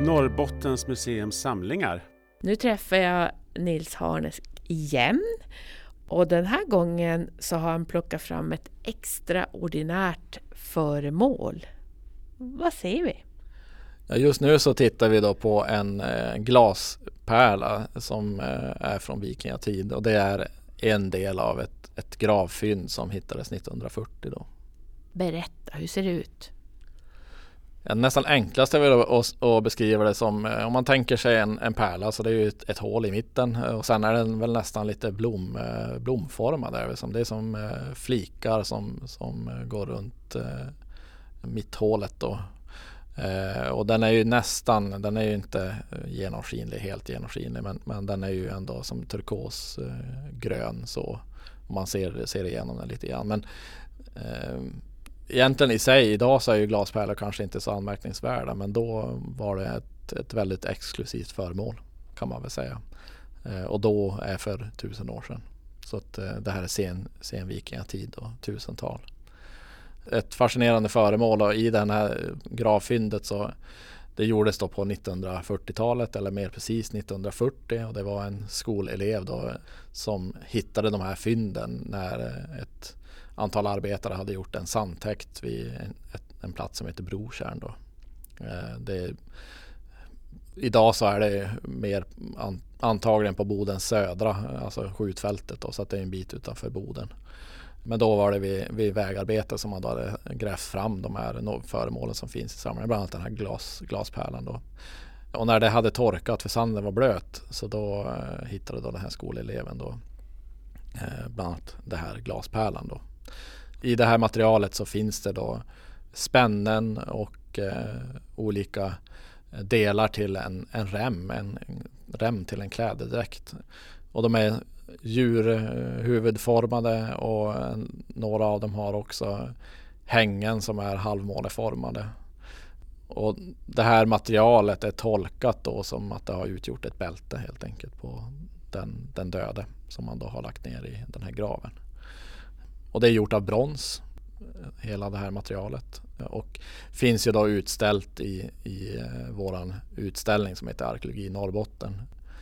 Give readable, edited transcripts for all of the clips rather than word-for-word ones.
Norrbottens museums samlingar. Nu träffar jag Nils Harnes igen och den här gången så har han plockat fram ett extraordinärt föremål. Vad ser vi? Ja, just nu så tittar vi då på en glaspärla som är från vikingatid och det är en del av ett gravfynd som hittades 1940 då. Berätta, hur ser det ut? Ja, nästan enklast är väl att beskriva det som, om man tänker sig en pärla så det är ju ett hål i mitten och sen är den väl nästan lite blomformad där. Det är som flikar som går runt mitthålet då. Och den är ju inte helt genomskinlig men den är ju ändå som turkosgrön så man ser igenom den lite grann. Men egentligen i sig idag så är ju glaspärlor kanske inte så anmärkningsvärda men då var det ett väldigt exklusivt föremål kan man väl säga. Och då är för 1000 år sedan. Så att det här är sen vikingatid och 1000-tal. Ett fascinerande föremål och i den här gravfyndet så det gjordes då på 1940-talet eller mer precis 1940 och det var en skolelev då som hittade de här fynden när ett antal arbetare hade gjort en sandtäkt vid en plats som heter Brotjärn då. Idag så är det mer antagligen på Bodens södra, alltså skjutfältet då, så att det är en bit utanför Boden. Men då var det vid vägarbete som man då hade grävt fram de här föremålen som finns i sammanhanget, bland annat den här glaspärlan då. Och när det hade torkat för sanden var blöt så då hittade då den här skoleleven då bland annat det här glaspärlan då. I det här materialet så finns det då spännen och olika delar till en rem till en klädedräkt. Och de är djurhuvudformade och några av dem har också hängen som är halvmåneformade. Och det här materialet är tolkat då som att det har utgjort ett bälte helt enkelt på den döde som man då har lagt ner i den här graven. Och det är gjort av brons, hela det här materialet. Och finns ju då utställt i våran utställning som heter Arkeologi Norrbotten.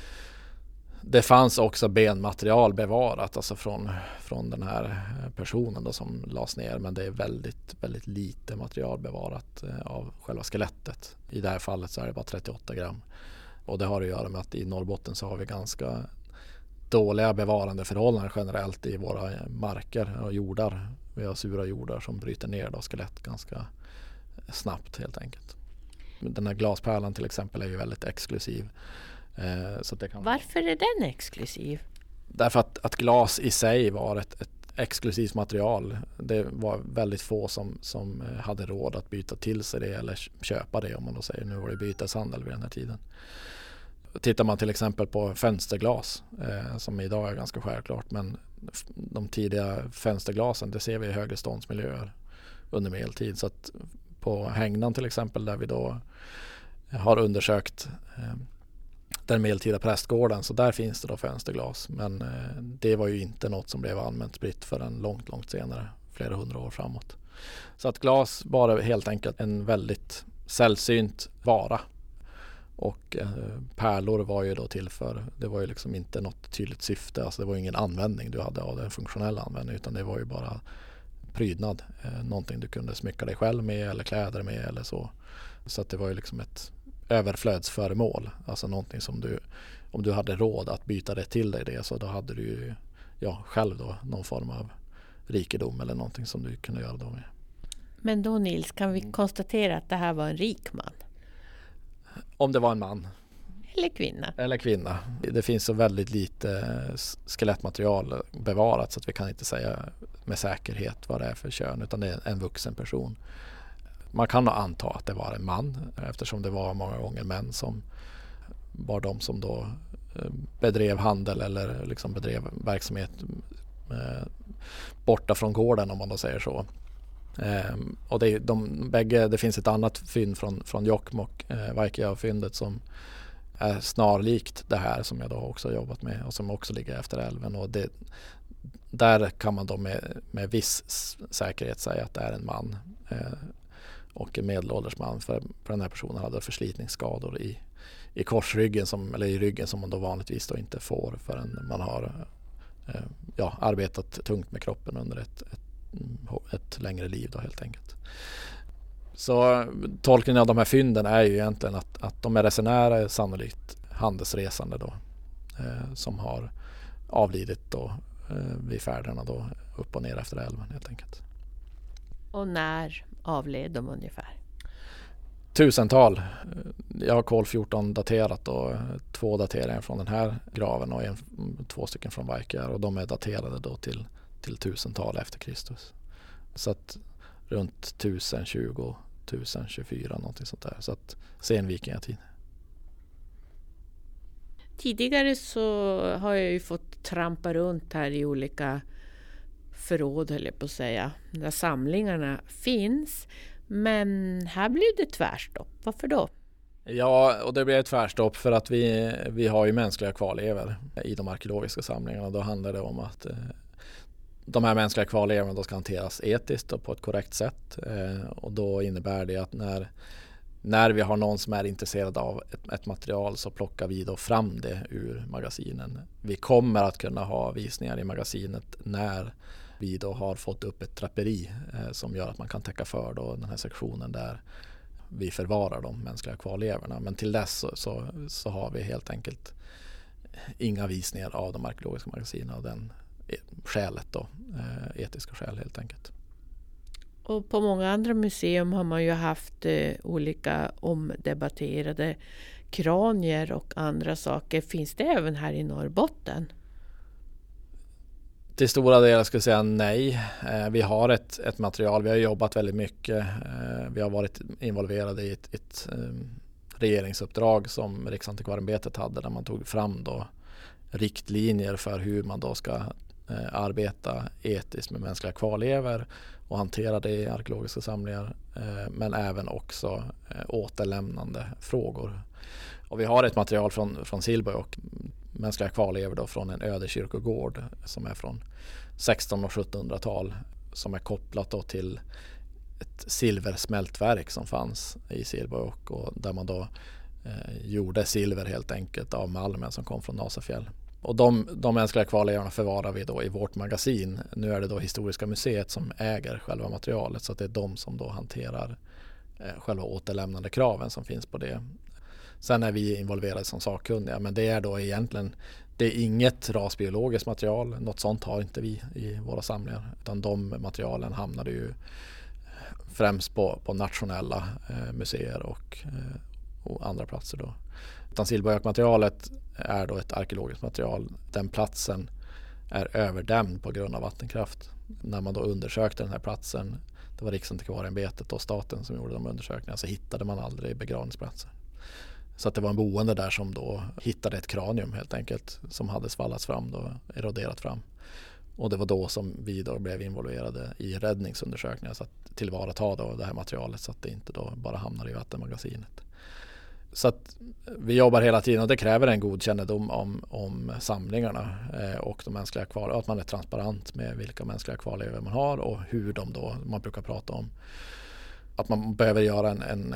Det fanns också benmaterial bevarat alltså från den här personen då som lades ner, men det är väldigt, väldigt lite material bevarat av själva skelettet. I det här fallet så är det bara 38 gram. Och det har att göra med att i Norrbotten så har vi ganska dåliga bevarande förhållanden generellt i våra marker och jordar. Vi har sura jordar som bryter ner då skelett ganska snabbt helt enkelt. Den här glaspärlan till exempel är ju väldigt exklusiv. Så det kan... Varför är den exklusiv? Därför att glas i sig var ett exklusivt material. Det var väldigt få som hade råd att byta till sig det eller köpa det om man då säger. Nu var det byteshandel vid den här tiden. Tittar man till exempel på fönsterglas som idag är ganska självklart, men de tidiga fönsterglasen det ser vi i högre ståndsmiljöer under medeltid. Så att på Hängnan till exempel där vi då har undersökt den medeltida prästgården så där finns det då fönsterglas. Men det var ju inte något som blev allmänt spritt förrän långt senare, flera hundra år framåt. Så att glas var helt enkelt en väldigt sällsynt vara. Och pärlor var ju då det var ju liksom inte något tydligt syfte, alltså det var ingen användning du hade av den funktionella användning utan det var ju bara prydnad, någonting du kunde smycka dig själv med eller kläder med eller så. Så att det var ju liksom ett överflödsföremål, alltså någonting som om du hade råd att byta det till dig det så då hade du ju själv då någon form av rikedom eller någonting som du kunde göra då med. Men då Nils, kan vi konstatera att det här var en rik man? Om det var en man. Eller kvinna. Det finns så väldigt lite skelettmaterial bevarat så att vi kan inte säga med säkerhet vad det är för kön utan det är en vuxen person. Man kan nog anta att det var en man eftersom det var många gånger män som var de som då bedrev handel eller liksom bedrev verksamhet borta från gården om man då säger så. Och det finns ett annat fynd från Jokkmokk, Vaikeja-fyndet som är snarlikt det här som jag då också har jobbat med och som också ligger efter älven och där kan man då med viss säkerhet säga att det är en man. och en medelålders man, för den här personen hade förslitningsskador i korsryggen eller i ryggen som man då vanligtvis då inte får förrän man har arbetat tungt med kroppen under ett längre liv då helt enkelt. Så tolkningen av de här fynden är ju egentligen att de är resenärer, sannolikt handelsresande då, som har avlidit då vid färderna då upp och ner efter älven helt enkelt. Och när avled de ungefär? 1000-tal. Jag har kol 14 daterat och 2 dateringar från den här graven och 2 stycken från Vaikar, och de är daterade då till 1000-tal efter Kristus. Så att runt 1020, 1024 någonting sånt där. Så att sen vikingatid. Tidigare så har jag ju fått trampa runt här i olika förråd, höll jag på att säga, där samlingarna finns. Men här blev det tvärstopp. Varför då? Ja, och det blev ett tvärstopp för att vi har ju mänskliga kvarlevor i de arkeologiska samlingarna. Då handlar det om att de här mänskliga kvarlevorna då ska hanteras etiskt och på ett korrekt sätt. Och då innebär det att när vi har någon som är intresserad av ett material så plockar vi då fram det ur magasinen. Vi kommer att kunna ha visningar i magasinet när vi då har fått upp ett draperi som gör att man kan täcka för då den här sektionen där vi förvarar de mänskliga kvarlevorna. Men till dess så har vi helt enkelt inga visningar av de arkeologiska magasinen av den skälet då, etiska skäl helt enkelt. Och på många andra museum har man ju haft olika omdebatterade kranier och andra saker. Finns det även här i Norrbotten? Till stora delar skulle jag säga nej. Vi har ett material, vi har jobbat väldigt mycket. Vi har varit involverade i ett regeringsuppdrag som Riksantikvarieämbetet hade, där man tog fram då riktlinjer för hur man då ska arbeta etiskt med mänskliga kvarlevor och hantera det i arkeologiska samlingar, men även också återlämnande frågor. Och vi har ett material från Silberg och mänskliga kvarlevor då från en ödekyrkogård som är från 1600- och 1700-tal, som är kopplat då till ett silversmältverk som fanns i Silberg och där man då gjorde silver helt enkelt av malmen som kom från Nasafjäll. Och de mänskliga kvarlevorna förvarar vi då i vårt magasin. Nu är det då Historiska museet som äger själva materialet, så att det är de som då hanterar själva återlämnande kraven som finns på det. Sen är vi involverade som sakkunniga, men det är då egentligen, det är inget rasbiologiskt material. Något sånt har inte vi i våra samlingar, utan de materialen hamnar ju främst på nationella museer och andra platser då. Utan Silberbergmaterialet är då ett arkeologiskt material. Den platsen är överdämd på grund av vattenkraft. När man då undersökte den här platsen, det var Riksantikvarieämbetet och staten som gjorde de undersökningarna, så hittade man aldrig begravningsplatser. Så att det var en boende där som då hittade ett kranium helt enkelt som hade svallats fram då, eroderat fram. Och det var då som vi då blev involverade i räddningsundersökningar, så att tillvarata då det här materialet så att det inte då bara hamnar i vattenmagasinet. Så att vi jobbar hela tiden, och det kräver en god kännedom om samlingarna och de mänskliga kvarlevor, att man är transparent med vilka mänskliga kvarlevor man har och hur de då, man brukar prata om att man behöver göra en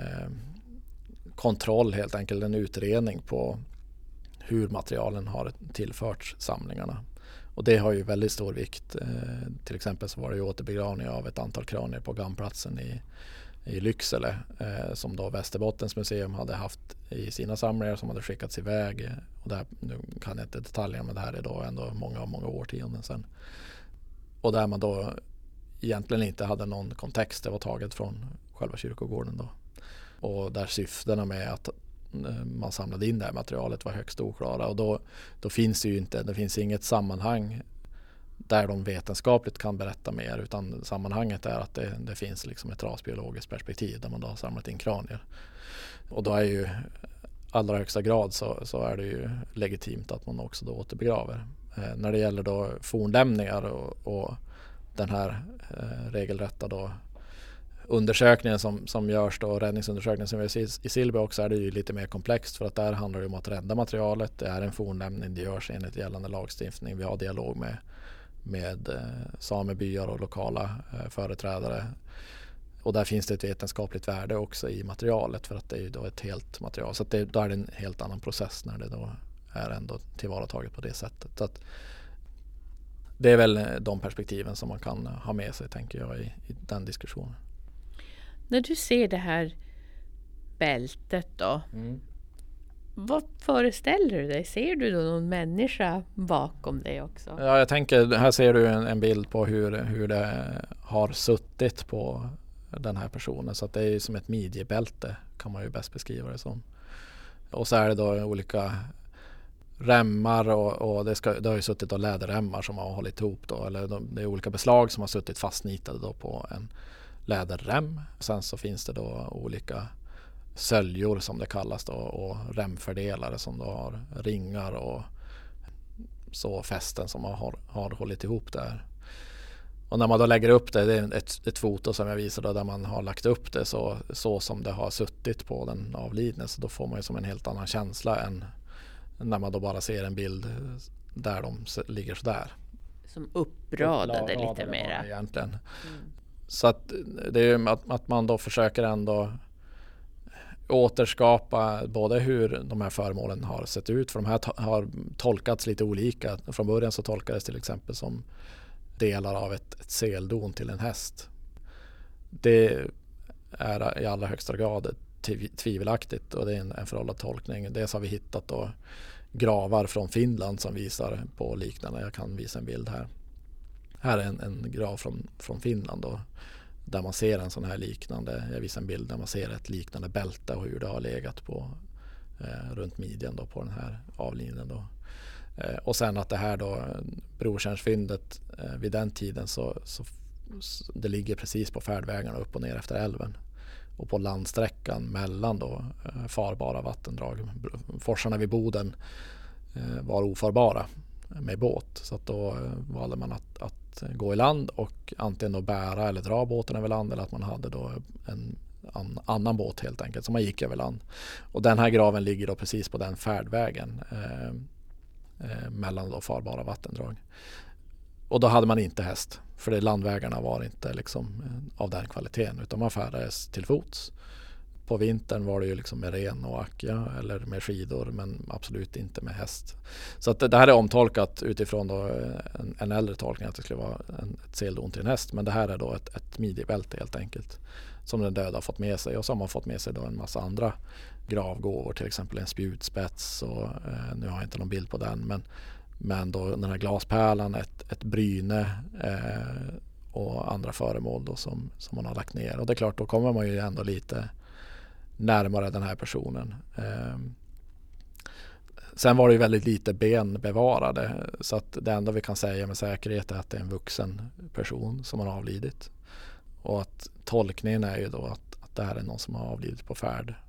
kontroll helt enkelt, en utredning på hur materialen har tillförts samlingarna. Och det har ju väldigt stor vikt. Till exempel så var det ju återbegravning av ett antal kranier på Gamplatsen i Lycksele som då Västerbottens museum hade haft i sina samlingar som hade skickats iväg. Och där, nu kan jag inte detaljer, men det här är då ändå många årtionden sedan. Och där man då egentligen inte hade någon kontext, det var taget från själva kyrkogården då. Och där syftena med att man samlade in det här materialet var högst oklara, och då finns det ju inte, det finns inget sammanhang där de vetenskapligt kan berätta mer, utan sammanhanget är att det finns liksom ett rasbiologiskt perspektiv där man då har samlat in kranier. Och då är ju allra högsta grad så är det ju legitimt att man också då återbegraver. När det gäller då fornlämningar och den här regelrätta då undersökningen som görs då, räddningsundersökningen som görs i Silberg också, är det ju lite mer komplext, för att där handlar det om att rädda materialet. Det är en fornlämning, det görs enligt gällande lagstiftning. Vi har dialog med samebyar och lokala företrädare. Och där finns det ett vetenskapligt värde också i materialet, för att det är ju då ett helt material. Så att då är det en helt annan process när det då är ändå tillvarataget på det sättet. Så att det är väl de perspektiven som man kan ha med sig, tänker jag, i den diskussionen. När du ser det här bältet då, vad föreställer du dig? Ser du då någon människa bakom dig också? Ja, jag tänker, här ser du en bild på hur det har suttit på den här personen. Så att det är ju som ett midjebälte, kan man ju bäst beskriva det som. Och så är det då olika remmar och det har ju suttit då läderremmar som har hållit ihop då. Eller det är olika beslag som har suttit fastnitade då på en läderrem. Sen så finns det då olika söljor som det kallas då, och remfördelare som då har ringar och så fästen som har hållit ihop där. Och när man då lägger upp det är ett foto som jag visar då, där man har lagt upp det så som det har suttit på den avlidne, så då får man ju som en helt annan känsla än när man då bara ser en bild där de ligger så där. Som uppradade lite mera. Egentligen. Så att det är ju att man då försöker ändå återskapa både hur de här föremålen har sett ut, för de här har tolkats lite olika. Från början så tolkades till exempel som delar av ett seldon till en häst. Det är i allra högsta grad tvivelaktigt, och det är en föråldrad tolkning. Dels har vi hittat då gravar från Finland som visar på liknande. Jag kan visa en bild här. Här är en grav från Finland då, där man ser en sån här liknande, jag visar en bild där man ser ett liknande bälte och hur det har legat på runt midjan då på den här avlidnen då. Och sen att det här då Brotjärnsfyndet vid den tiden så det ligger precis på färdvägarna upp och ner efter älven och på landsträckan mellan då farbara vattendrag. Forsarna vid Boden var ofarbara med båt, så att då valde man att gå i land och antingen då bära eller dra båten över land, eller att man hade då en annan båt helt enkelt som man gick över land. Och den här graven ligger då precis på den färdvägen mellan då farbara vattendrag. Och då hade man inte häst, för det landvägarna var inte liksom av den kvaliteten, utan man färdades till fots. På vintern var det ju liksom med ren och acka eller med skidor, men absolut inte med häst. Så att det här är omtolkat utifrån då en äldre tolkning att det skulle vara ett seldon till en häst, men det här är då ett midjebälte helt enkelt som den döda har fått med sig, och så har man fått med sig då en massa andra gravgåvor, till exempel en spjutspets och nu har jag inte någon bild på den, men då den här glaspärlan, ett bryne och andra föremål då som man har lagt ner. Och det är klart, då kommer man ju ändå lite närmare den här personen. Sen var det ju väldigt lite ben bevarade, så att det enda vi kan säga med säkerhet är att det är en vuxen person som har avlidit. Och att tolkningen är ju då att det här är någon som har avlidit på färd